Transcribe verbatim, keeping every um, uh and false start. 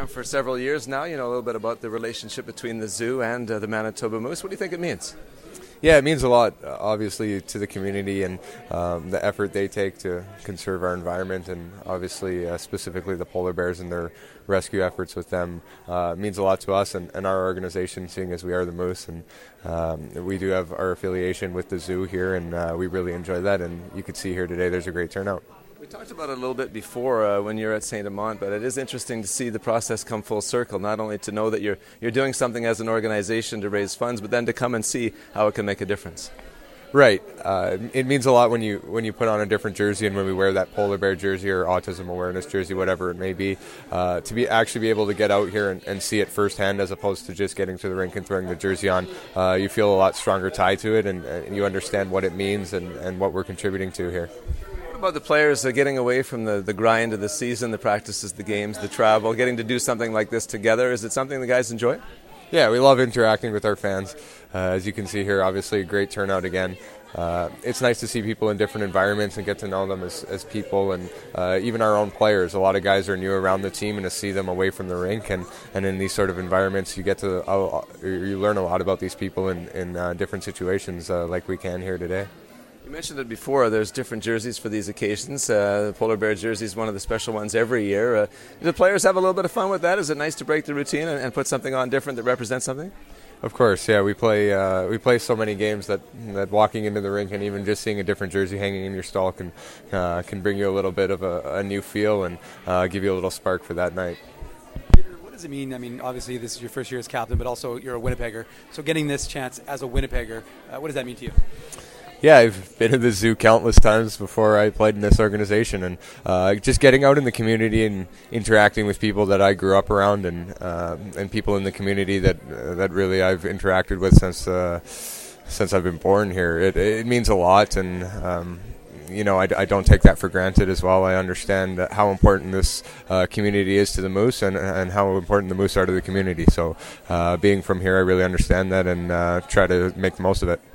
around for several years now. You know a little bit about the relationship between the zoo and uh, the Manitoba Moose. What do you think it means? Yeah, it means a lot, uh, obviously, to the community and um, the effort they take to conserve our environment, and obviously, uh, specifically the polar bears and their rescue efforts with them uh, means a lot to us and, and our organization, seeing as we are the Moose. And um, we do have our affiliation with the zoo here, and uh, we really enjoy that. And you could see here today there's a great turnout. We talked about it a little bit before uh, when you're at Saint Amant, but it is interesting to see the process come full circle, not only to know that you're you're doing something as an organization to raise funds, but then to come and see how it can make a difference. Right. Uh, it means a lot when you when you put on a different jersey, and when we wear that polar bear jersey or autism awareness jersey, whatever it may be, uh, to be actually be able to get out here and, and see it firsthand, as opposed to just getting to the rink and throwing the jersey on. Uh, you feel a lot stronger tie to it, and, and you understand what it means and, and what we're contributing to here. What about the players uh, getting away from the, the grind of the season, the practices, the games, the travel, getting to do something like this together? Is it something the guys enjoy? Yeah, we love interacting with our fans. Uh, as you can see here, obviously a great turnout again. Uh, it's nice to see people in different environments and get to know them as, as people, and uh, even our own players. A lot of guys are new around the team, and to see them away from the rink and, and in these sort of environments, you get to uh, you learn a lot about these people in, in uh, different situations, uh, like we can here today. You mentioned it before, there's different jerseys for these occasions. Uh, the Polar Bear jersey is one of the special ones every year. Uh, do the players have a little bit of fun with that? Is it nice to break the routine and, and put something on different that represents something? Of course, yeah. We play uh, we play so many games that, that walking into the rink and even just seeing a different jersey hanging in your stall can, uh, can bring you a little bit of a, a new feel and uh, give you a little spark for that night. What does it mean? I mean, obviously this is your first year as captain, but also you're a Winnipegger. So getting this chance as a Winnipegger, uh, what does that mean to you? Yeah, I've been to the zoo countless times before I played in this organization, and uh, just getting out in the community and interacting with people that I grew up around, and uh, and people in the community that uh, that really I've interacted with since uh, since I've been born here. It, it means a lot, and um, you know I, I don't take that for granted as well. I understand how important this uh, community is to the Moose, and and how important the Moose are to the community. So uh, being from here, I really understand that, and uh, try to make the most of it.